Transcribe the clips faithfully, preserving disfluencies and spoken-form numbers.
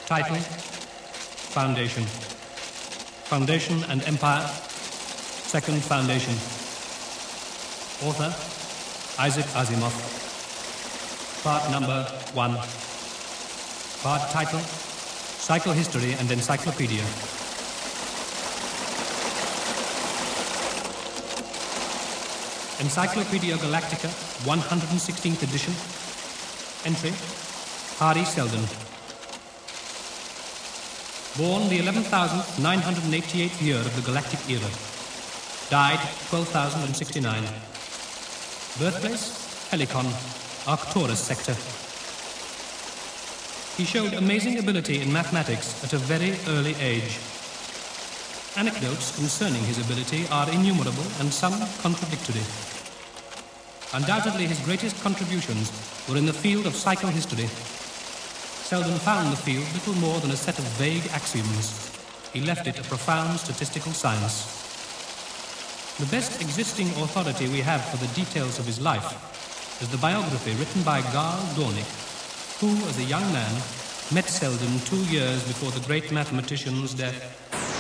Title, Foundation. Foundation and Empire, Second Foundation. Author, Isaac Asimov. Part number one. Part title, Psychohistory and Encyclopedia. Encyclopedia Galactica, one hundred sixteenth edition. Entry, Hardy Seldon. Born the eleven thousand nine hundred eighty-eighth year of the Galactic Era. Died twelve thousand sixty-nine. Birthplace, Helicon, Arcturus sector. He showed amazing ability in mathematics at a very early age. Anecdotes concerning his ability are innumerable and some contradictory. Undoubtedly his greatest contributions were in the field of psychohistory. Seldon found the field little more than a set of vague axioms. He left it a profound statistical science. The best existing authority we have for the details of his life is the biography written by Carl Dornick, who, as a young man, met Seldon two years before the great mathematician's death.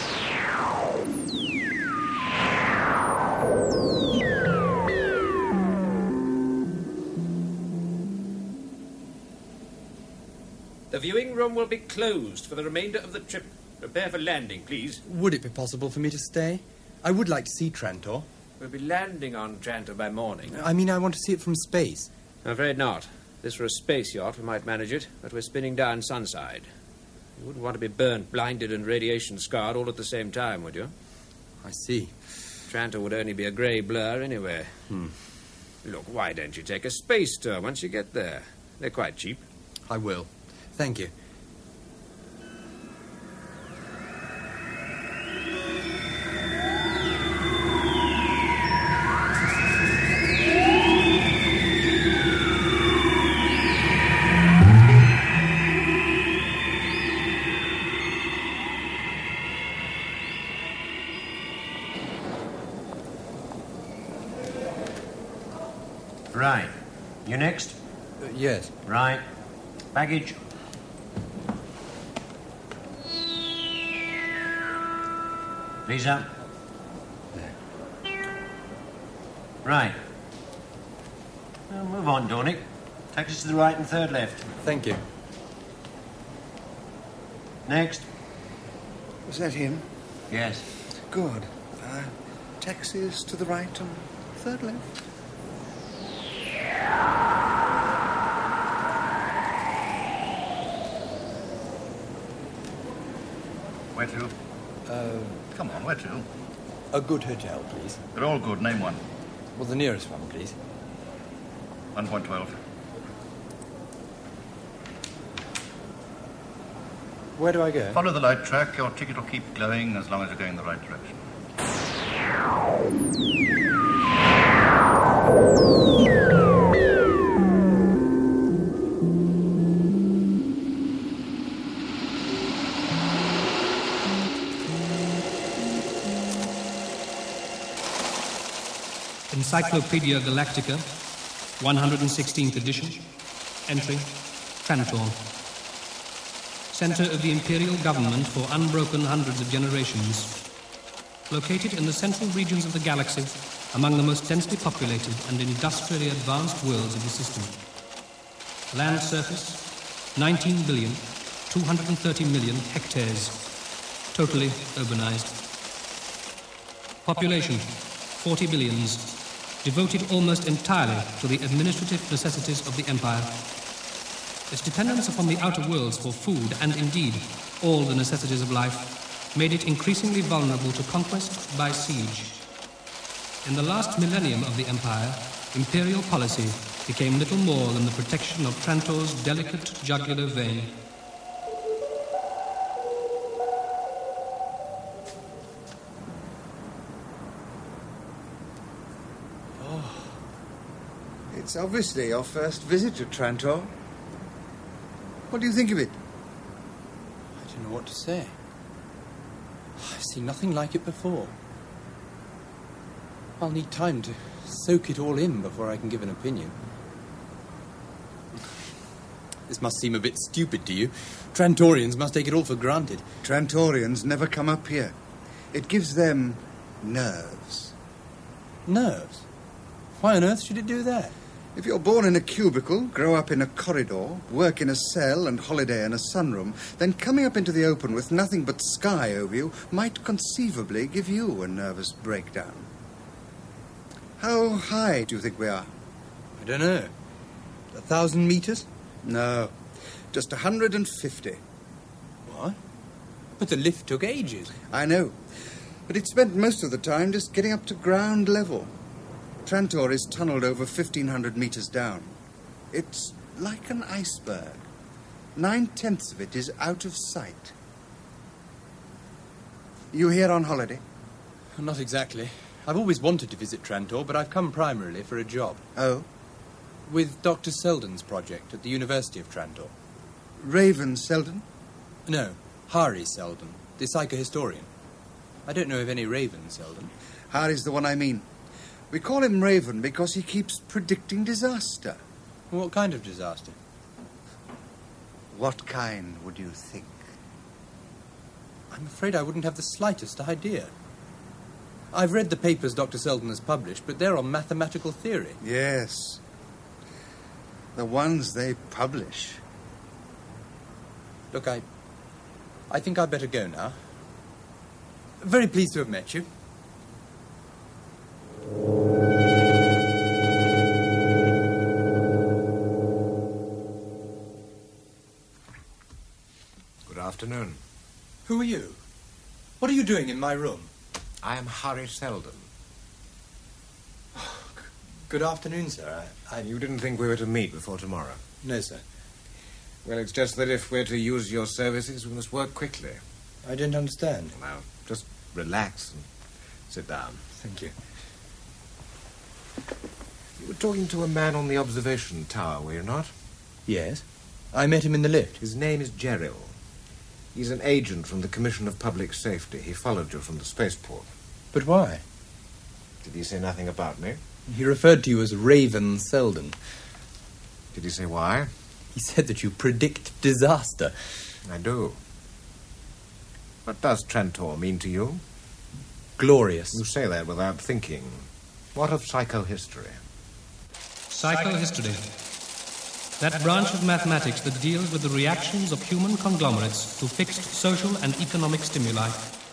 The viewing room will be closed for the remainder of the trip. Prepare for landing, please. Would it be possible for me to stay? I would like to see Trantor. We'll be landing on Trantor by morning. I mean, I want to see it from space. I'm afraid not. This were a space yacht, we might manage it, but we're spinning down Sunside. You wouldn't want to be burned, blinded, and radiation-scarred all at the same time, would you? I see. Trantor would only be a grey blur anyway. Hmm. Look, why don't you take a space tour once you get there? They're quite cheap. I will. Thank you. Right. You next? Uh, yes. Right. Baggage. Lisa. There. Right. Well, move on, Dornick. Taxis to the right and third left. Thank you. Next. Was that him? Yes. Good. Uh, taxis to the right and third left. Where to? Uh, Come on, where to? a good hotel, please. They're all good. Name one. Well, the nearest one, please. one point twelve. Where do I go? Follow the light track. Your ticket will keep glowing as long as you're going in the right direction. Encyclopedia Galactica, one hundred sixteenth edition. Entry, Trantor. Center of the Imperial Government for unbroken hundreds of generations. Located in the central regions of the galaxy, among the most densely populated and industrially advanced worlds of the system. Land surface, nineteen billion, two hundred thirty million hectares. Totally urbanized. Population, forty billions. Devoted almost entirely to the administrative necessities of the Empire. Its dependence upon the outer worlds for food and, indeed, all the necessities of life made it increasingly vulnerable to conquest by siege. In the last millennium of the Empire, imperial policy became little more than the protection of Trantor's delicate jugular vein. It's obviously your first visit to Trantor. What do you think of it? I don't know what to say. I've seen nothing like it before. I'll need time to soak it all in before I can give an opinion. This must seem a bit stupid to you. Trantorians must take it all for granted. Trantorians never come up here. It gives them nerves. Nerves? Why on earth should it do that? If you're born in a cubicle, grow up in a corridor, work in a cell and holiday in a sunroom, then coming up into the open with nothing but sky over you might conceivably give you a nervous breakdown. How high do you think we are? I don't know. A thousand metres? No, just a hundred and fifty. What? But the lift took ages. I know, but it spent most of the time just getting up to ground level. Trantor is tunnelled over fifteen hundred metres down. It's like an iceberg. Nine-tenths of it is out of sight. You here on holiday? Not exactly. I've always wanted to visit Trantor, but I've come primarily for a job. Oh? With Doctor Selden's project at the University of Trantor. Raven Selden? No, Hari Selden, the psychohistorian. I don't know of any Raven Selden. Harry's the one I mean. We call him Raven because he keeps predicting disaster. What kind of disaster? What kind would you think? I'm afraid I wouldn't have the slightest idea. I've read the papers Doctor Selden has published, but they're on mathematical theory. Yes. The ones they publish. Look, I... I think I'd better go now. Very pleased to have met you. Good afternoon. Who are you? What are you doing in my room? I am Hari Selden. Good afternoon, sir. I, I... You didn't think we were to meet before tomorrow? No, sir. Well, it's just that if we're to use your services, we must work quickly. I don't understand. Now, just relax and sit down. Thank you. You were talking to a man on the observation tower, were you not? Yes. I met him in the lift. His name is Gerrill. He's an agent from the Commission of Public Safety. He followed you from the spaceport. But why? Did he say nothing about me? He referred to you as Raven Selden. Did he say why? He said that you predict disaster. I do. What does Trantor mean to you? Glorious. You say that without thinking. What of psychohistory? Psychohistory. That branch of mathematics that deals with the reactions of human conglomerates to fixed social and economic stimuli.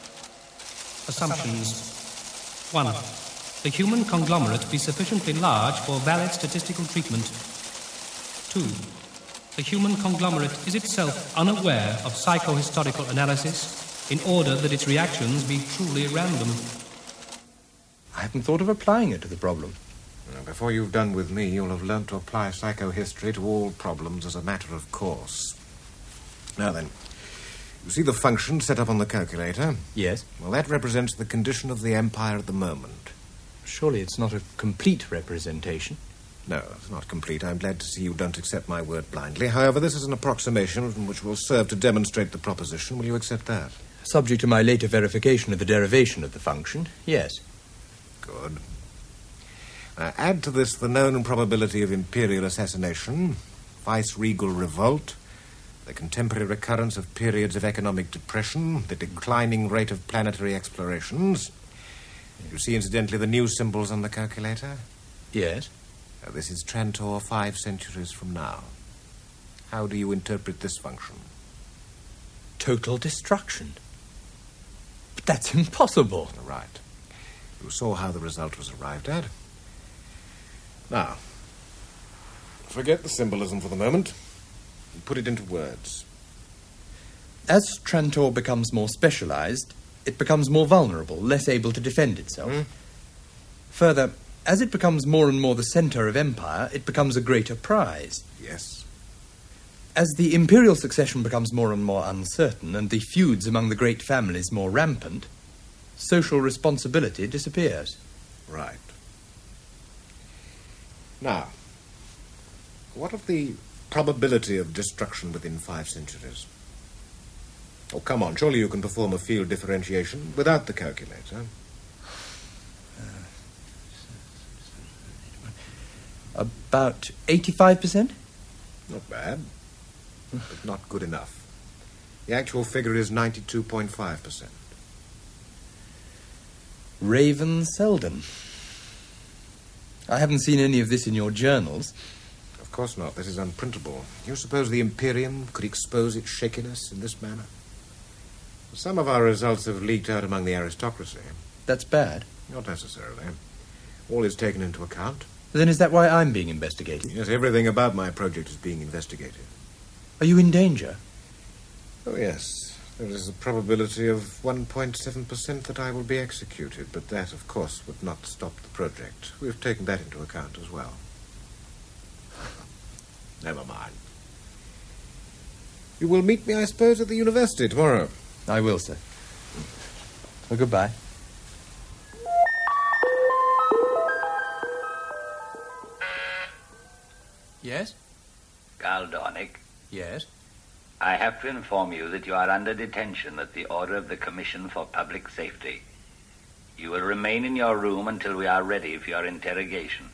Assumptions. One. The human conglomerate be sufficiently large for valid statistical treatment. Two. The human conglomerate is itself unaware of psychohistorical analysis in order that its reactions be truly random. I haven't thought of applying it to the problem. Now, before you've done with me, you'll have learnt to apply psychohistory to all problems as a matter of course. Now then, you see the function set up on the calculator? Yes. Well, that represents the condition of the Empire at the moment. Surely it's not a complete representation. No, it's not complete. I'm glad to see you don't accept my word blindly. However, this is an approximation which will serve to demonstrate the proposition. Will you accept that? Subject to my later verification of the derivation of the function, yes. Good. Now, add to this the known probability of imperial assassination, vice-regal revolt, the contemporary recurrence of periods of economic depression, the declining rate of planetary explorations. You see, incidentally, the new symbols on the calculator? Yes. Now, this is Trantor five centuries from now. How do you interpret this function? Total destruction. But that's impossible. Right. You saw how the result was arrived at. Now, forget the symbolism for the moment and put it into words. As Trantor becomes more specialized, it becomes more vulnerable, less able to defend itself. Hmm? Further, as it becomes more and more the center of empire, it becomes a greater prize. Yes. As the imperial succession becomes more and more uncertain and the feuds among the great families more rampant, social responsibility disappears. Right. Now, what of the probability of destruction within five centuries? Oh, come on, surely you can perform a field differentiation without the calculator. About eighty-five percent? Not bad. but not good enough. The actual figure is ninety-two point five percent. Raven Selden. I haven't seen any of this in your journals. Of course not. This is unprintable. You suppose the Imperium could expose its shakiness in this manner? Some of our results have leaked out among the aristocracy. That's bad. Not necessarily. All is taken into account. Then is that why I'm being investigated? Yes, everything about my project is being investigated. Are you in danger? Oh, yes. There is a probability of one point seven percent that I will be executed, but that, of course, would not stop the project. We've taken that into account as well. Never mind. You will meet me, I suppose, at the university tomorrow. I will, sir. Well, goodbye. Yes? Carl Dornick, Yes? I have to inform you that you are under detention at the order of the Commission for Public Safety. You will remain in your room until we are ready for your interrogation.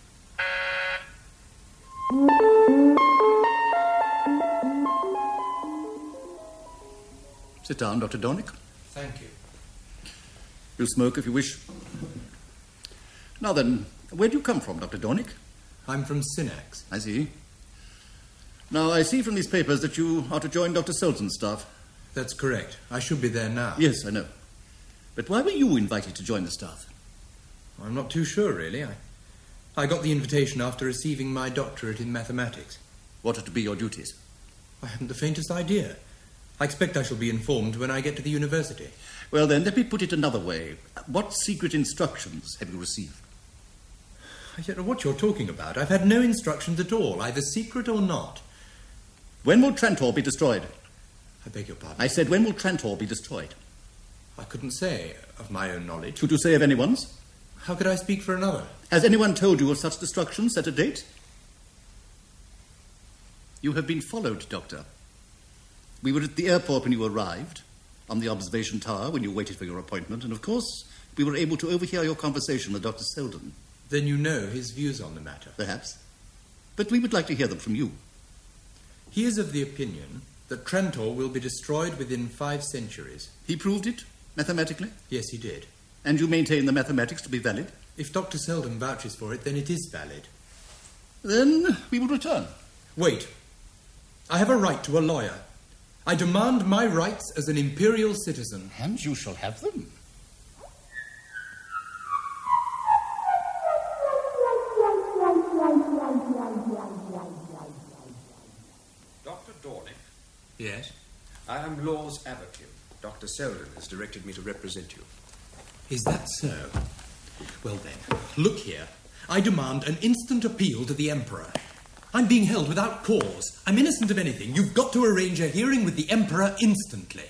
Sit down, Doctor Dornick. Thank you. You'll smoke if you wish. Now then, where do you come from, Doctor Dornick? I'm from Synax. I see. Now, I see from these papers that you are to join Doctor Selden's staff. That's correct. I should be there now. Yes, I know. But why were you invited to join the staff? I'm not too sure, really. I, I got the invitation after receiving my doctorate in mathematics. What are to be your duties? I haven't the faintest idea. I expect I shall be informed when I get to the university. Well, then, let me put it another way. What secret instructions have you received? I don't know what you're talking about. I've had no instructions at all, either secret or not. When will Trantor be destroyed? I beg your pardon? I said, when will Trantor be destroyed? I couldn't say, of my own knowledge. Could you say of anyone's? How could I speak for another? Has anyone told you of such destruction set a date? You have been followed, Doctor. We were at the airport when you arrived, on the observation tower when you waited for your appointment, and of course, we were able to overhear your conversation with Doctor Selden. Then you know his views on the matter. Perhaps. But we would like to hear them from you. He is of the opinion that Trantor will be destroyed within five centuries. He proved it, mathematically? Yes, he did. And you maintain the mathematics to be valid? If Doctor Selden vouches for it, then it is valid. Then we will return. Wait. I have a right to a lawyer. I demand my rights as an imperial citizen. And you shall have them. Doctor Dornick, Yes? I am Law's advocate. Doctor Selden has directed me to represent you. Is that so? Well then, look here. I demand an instant appeal to the Emperor. I'm being held without cause. I'm innocent of anything. You've got to arrange a hearing with the Emperor instantly.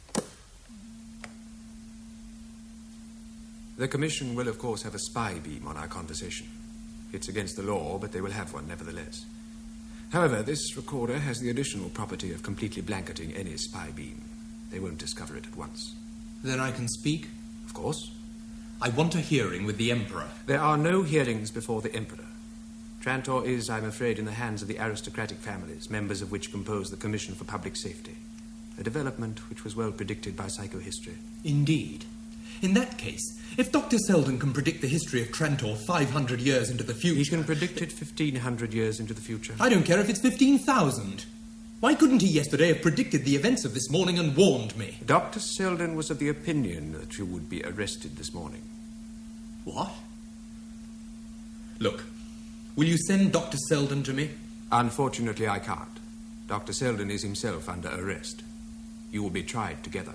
The Commission will, of course, have a spy beam on our conversation. It's against the law, but they will have one nevertheless. However, this recorder has the additional property of completely blanketing any spy beam. They won't discover it at once. Then I can speak? Of course. I want a hearing with the Emperor. There are no hearings before the Emperor. Trantor is, I'm afraid, in the hands of the aristocratic families, members of which compose the Commission for Public Safety. A development which was well predicted by psychohistory. Indeed. In that case, if Doctor Selden can predict the history of Trantor five hundred years into the future... He can predict it fifteen hundred years into the future. I don't care if it's fifteen thousand. Why couldn't he yesterday have predicted the events of this morning and warned me? Doctor Selden was of the opinion that you would be arrested this morning. What? Look, will you send Doctor Selden to me? Unfortunately, I can't. Doctor Selden is himself under arrest. You will be tried together.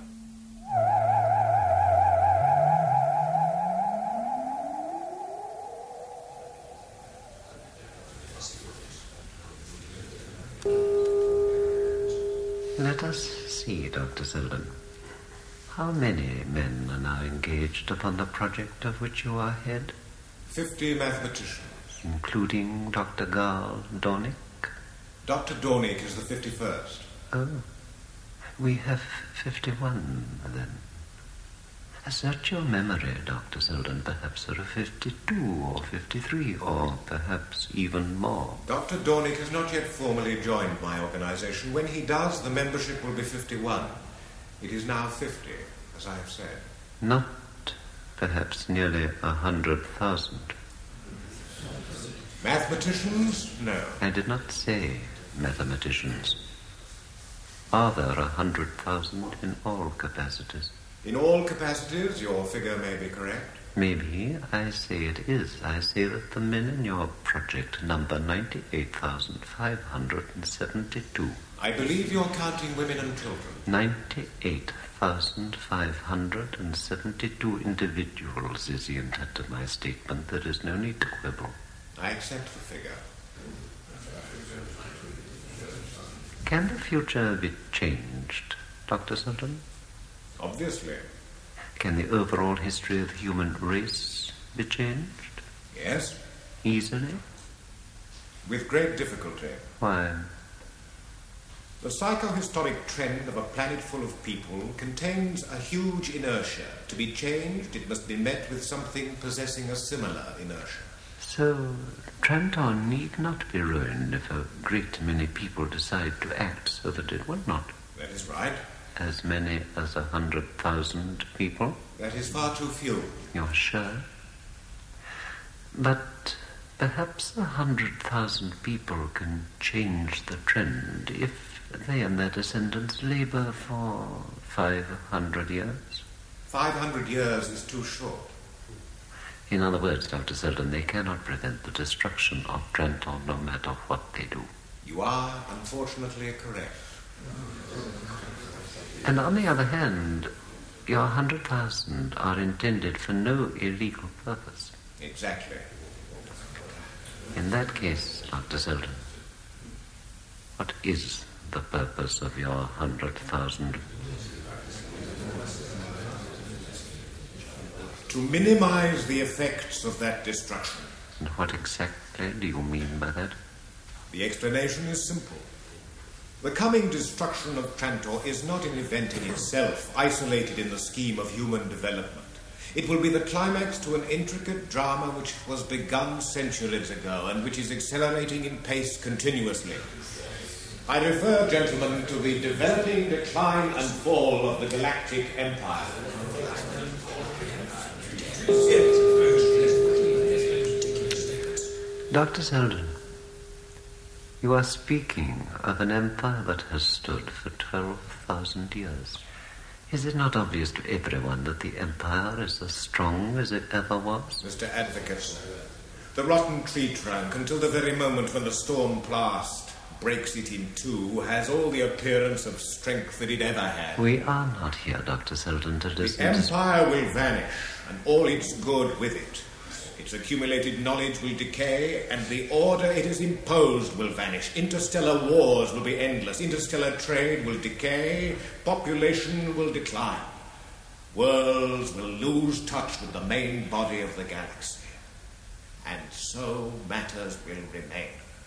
Let us see, Doctor Selden. How many men are now engaged upon the project of which you are head? Fifty mathematicians. Including Doctor Carl Dornick? Doctor Dornick is the fifty-first. Oh, we have fifty-one, then. Search your memory, Doctor Selden. Perhaps there are fifty-two or fifty-three or perhaps even more. Doctor Dornick has not yet formally joined my organization. When he does, the membership will be fifty-one. It is now fifty, as I have said. Not perhaps nearly a hundred thousand. Mathematicians? No. I did not say mathematicians. Are there a hundred thousand in all capacities? In all capacities, your figure may be correct. Maybe I say it is. I say that the men in your project number ninety-eight thousand five hundred seventy-two. I believe you're counting women and children. ninety-eight thousand five hundred seventy-two individuals is the intent of my statement. There is no need to quibble. I accept the figure. Can the future be changed, Doctor Selden? Obviously. Can the overall history of the human race be changed? Yes. Easily? With great difficulty. Why? The psychohistoric trend of a planet full of people contains a huge inertia. To be changed, it must be met with something possessing a similar inertia. So, Trantor need not be ruined if a great many people decide to act so that it will not. That is right. As many as a hundred thousand people? That is far too few. You're sure? But perhaps a hundred thousand people can change the trend if they and their descendants labor for five hundred years. Five hundred years is too short. In other words, Doctor Selden, they cannot prevent the destruction of Trantor no matter what they do. You are, unfortunately, correct. And on the other hand, your hundred thousand are intended for no illegal purpose. Exactly. In that case, Doctor Selden, what is the purpose of your hundred thousand? To minimize the effects of that destruction. And what exactly do you mean by that? The explanation is simple. The coming destruction of Trantor is not an event in itself, isolated in the scheme of human development. It will be the climax to an intricate drama which was begun centuries ago and which is accelerating in pace continuously. I refer, gentlemen, to the developing decline and fall of the Galactic Empire. Doctor Selden, you are speaking of an empire that has stood for twelve thousand years. Is it not obvious to everyone that the empire is as strong as it ever was? Mister Advocate, the rotten tree trunk, until the very moment when the storm blast breaks it in two, has all the appearance of strength that it ever had. We are not here, Doctor Selden, to discuss... The empire will vanish, and all its good with it. Its accumulated knowledge will decay, and the order it has imposed will vanish. Interstellar wars will be endless. Interstellar trade will decay. Population will decline. Worlds will lose touch with the main body of the galaxy. And so matters will remain.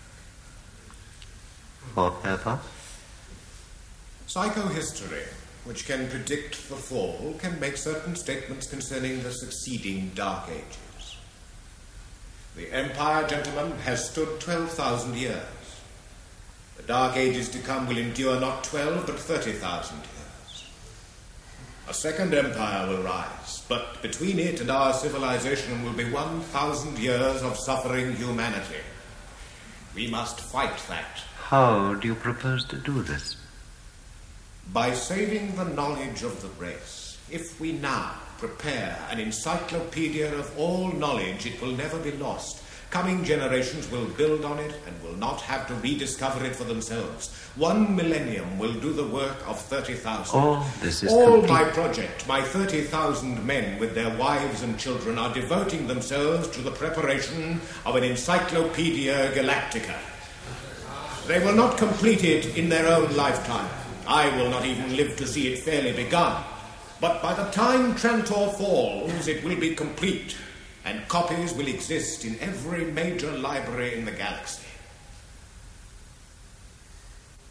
Forever? Psychohistory, which can predict the fall, can make certain statements concerning the succeeding Dark Ages. The Empire, gentlemen, has stood twelve thousand years. The Dark Ages to come will endure not twelve, but thirty thousand years. A second empire will rise, but between it and our civilization will be one thousand years of suffering humanity. We must fight that. How do you propose to do this? By saving the knowledge of the race. If we now prepare an encyclopedia of all knowledge, it will never be lost. Coming generations will build on it and will not have to rediscover it for themselves. One millennium will do the work of thirty thousand. Oh, this is All complete... my project, my thirty thousand men with their wives and children are devoting themselves to the preparation of an Encyclopedia Galactica. They will not complete it in their own lifetime. I will not even live to see it fairly begun. But by the time Trantor falls, it will be complete, and copies will exist in every major library in the galaxy.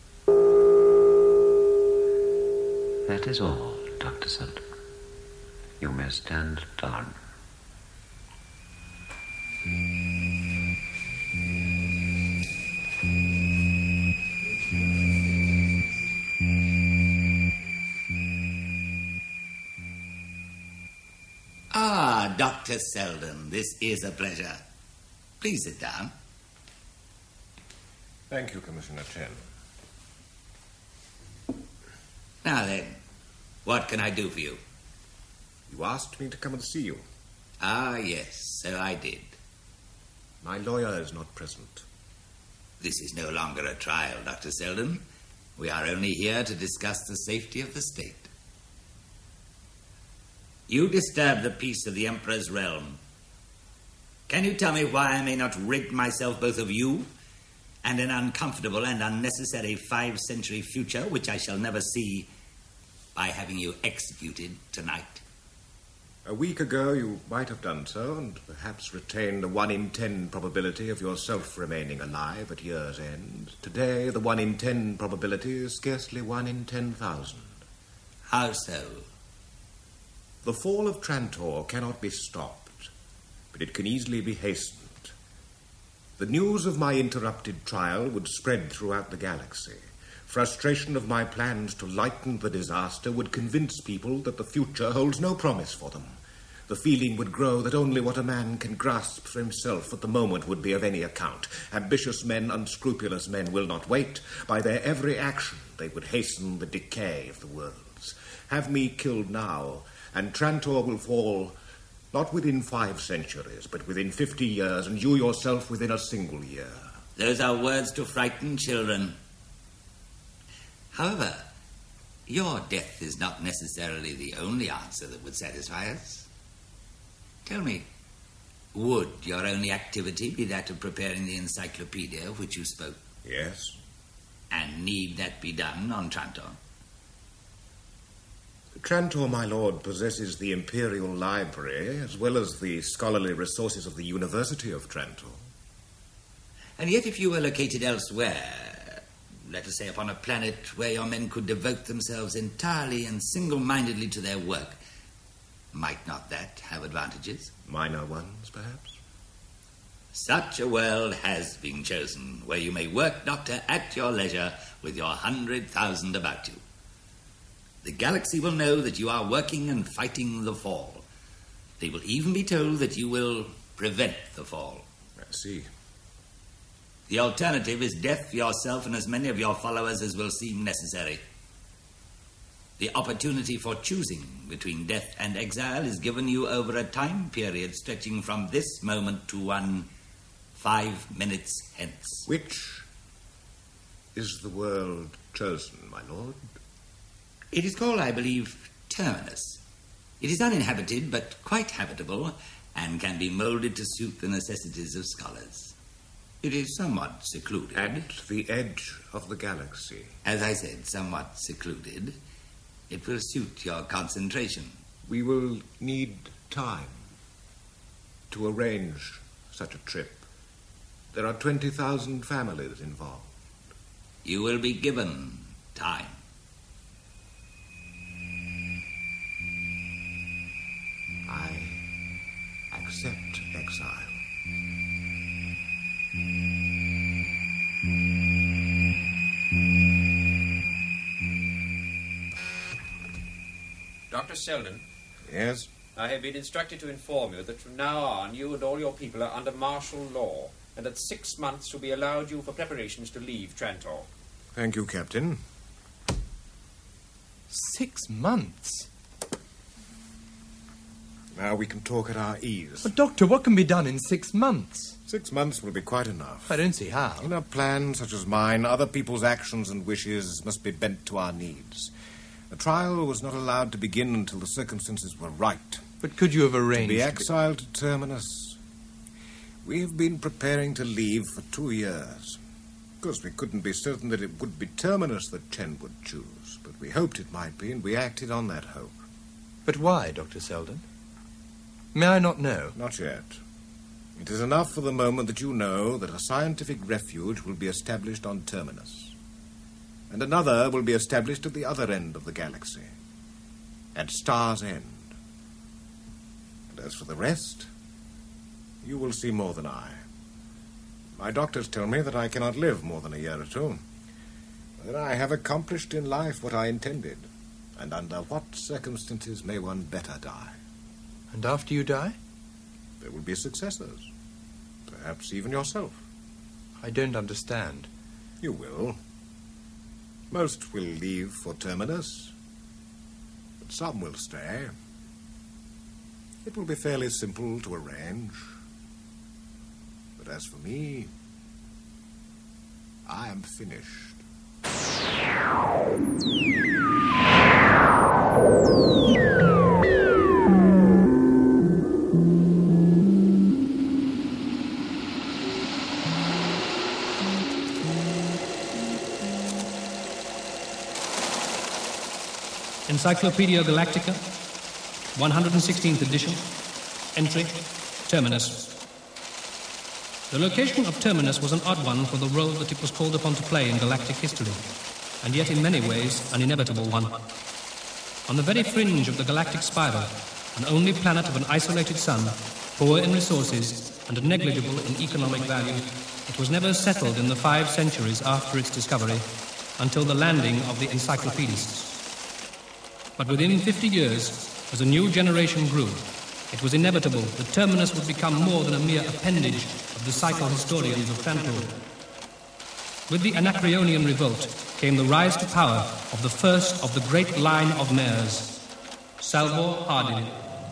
That is all, Doctor Selden. You may stand down. Ah, Doctor Selden, this is a pleasure. Please sit down. Thank you, Commissioner Chen. Now then, what can I do for you? You asked me to come and see you. Ah, yes, so I did. My lawyer is not present. This is no longer a trial, Doctor Selden. We are only here to discuss the safety of the state. You disturb the peace of the Emperor's realm. Can you tell me why I may not rid myself both of you and an uncomfortable and unnecessary five-century future which I shall never see by having you executed tonight? A week ago you might have done so and perhaps retained the one in ten probability of yourself remaining alive at year's end. Today the one in ten probability is scarcely one in ten thousand. How so? The fall of Trantor cannot be stopped, but it can easily be hastened. The news of my interrupted trial would spread throughout the galaxy. Frustration of my plans to lighten the disaster would convince people that the future holds no promise for them. The feeling would grow that only what a man can grasp for himself at the moment would be of any account. Ambitious men, unscrupulous men will not wait. By their every action, they would hasten the decay of the worlds. Have me killed now, and Trantor will fall not within five centuries, but within fifty years, and you yourself within a single year. Those are words to frighten children. However, your death is not necessarily the only answer that would satisfy us. Tell me, would your only activity be that of preparing the encyclopedia of which you spoke? Yes. And need that be done on Trantor? Trantor, my lord, possesses the Imperial Library as well as the scholarly resources of the University of Trantor. And yet if you were located elsewhere, let us say upon a planet where your men could devote themselves entirely and single-mindedly to their work, might not that have advantages? Minor ones, perhaps? Such a world has been chosen, where you may work, Doctor, at your leisure with your hundred thousand about you. The galaxy will know that you are working and fighting the fall. They will even be told that you will prevent the fall. I see. The alternative is death for yourself and as many of your followers as will seem necessary. The opportunity for choosing between death and exile is given you over a time period stretching from this moment to one five minutes hence. Which is the world chosen, my lord? It is called, I believe, Terminus. It is uninhabited, but quite habitable, and can be moulded to suit the necessities of scholars. It is somewhat secluded. At the edge of the galaxy. As I said, somewhat secluded. It will suit your concentration. We will need time to arrange such a trip. There are twenty thousand families involved. You will be given time. I accept exile. Doctor Selden? Yes? I have been instructed to inform you that from now on you and all your people are under martial law, and that six months will be allowed you for preparations to leave Trantor. Thank you, Captain. Six months? Now we can talk at our ease. But, Doctor, what can be done in six months? Six months will be quite enough. I don't see how. In a plan such as mine, other people's actions and wishes must be bent to our needs. The trial was not allowed to begin until the circumstances were right. But could you have arranged... To be exiled to Terminus. We've been preparing to leave for two years. Of course, we couldn't be certain that it would be Terminus that Chen would choose, but we hoped it might be, and we acted on that hope. But why, Doctor Selden? May I not know? Not yet. It is enough for the moment that you know that a scientific refuge will be established on Terminus, and another will be established at the other end of the galaxy, at Star's End. And as for the rest, you will see more than I. My doctors tell me that I cannot live more than a year or two. That I have accomplished in life what I intended. And under what circumstances may one better die? And after you die? There will be successors. Perhaps even yourself. I don't understand. You will. Most will leave for Terminus. But some will stay. It will be fairly simple to arrange. But as for me, I am finished. Encyclopedia Galactica, one hundred sixteenth edition, entry, Terminus. The location of Terminus was an odd one for the role that it was called upon to play in galactic history, and yet in many ways an inevitable one. On the very fringe of the galactic spiral, an only planet of an isolated sun, poor in resources and negligible in economic value, it was never settled in the five centuries after its discovery until the landing of the encyclopedists. But within fifty years, as a new generation grew, it was inevitable that Terminus would become more than a mere appendage of the psychohistorians of Trantor. With the Anacreonian revolt came the rise to power of the first of the great line of mayors, Salvor Hardin.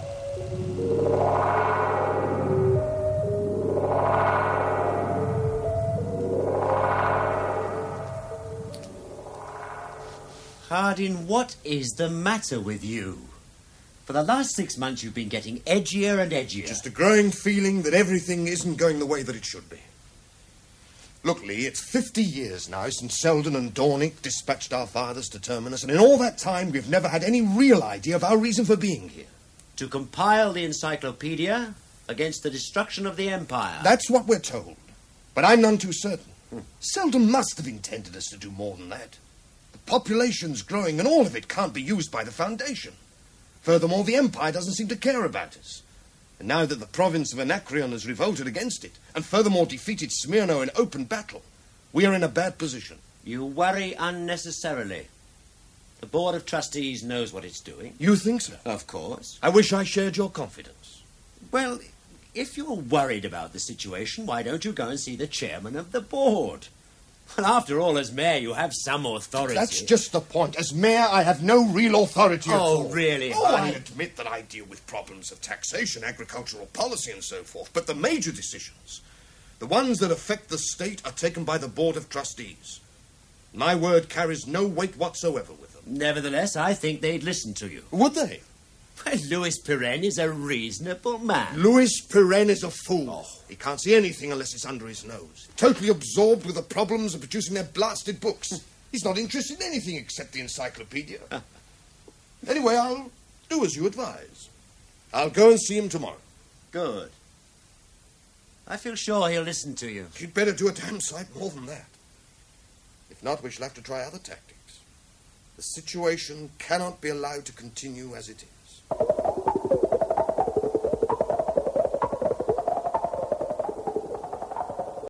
Hardin, what is the matter with you? For the last six months you've been getting edgier and edgier. Just a growing feeling that everything isn't going the way that it should be. Look, Lee, it's fifty years now since Selden and Dornick dispatched our fathers to Terminus, and in all that time we've never had any real idea of our reason for being here. To compile the encyclopedia against the destruction of the Empire. That's what we're told. But I'm none too certain. Hmm. Selden must have intended us to do more than that. The population's growing, and all of it can't be used by the Foundation. Furthermore, the Empire doesn't seem to care about us. And now that the province of Anacreon has revolted against it, and furthermore defeated Smyrna in open battle, we are in a bad position. You worry unnecessarily. The Board of Trustees knows what it's doing. You think so? Of course. I wish I shared your confidence. Well, if you're worried about the situation, why don't you go and see the chairman of the board? Well, after all, as mayor, you have some authority. That's just the point. As mayor, I have no real authority at all. Oh, really? Oh, I... I admit that I deal with problems of taxation, agricultural policy, and so forth. But the major decisions, the ones that affect the state, are taken by the Board of Trustees. My word carries no weight whatsoever with them. Nevertheless, I think they'd listen to you. Would they? Well, Louis Pirenne is a reasonable man. Louis Pirenne is a fool. Oh. He can't see anything unless it's under his nose. Totally absorbed with the problems of producing their blasted books. He's not interested in anything except the encyclopedia. Anyway, I'll do as you advise. I'll go and see him tomorrow. Good. I feel sure he'll listen to you. He'd better do a damn sight more than that. If not, we shall have to try other tactics. The situation cannot be allowed to continue as it is.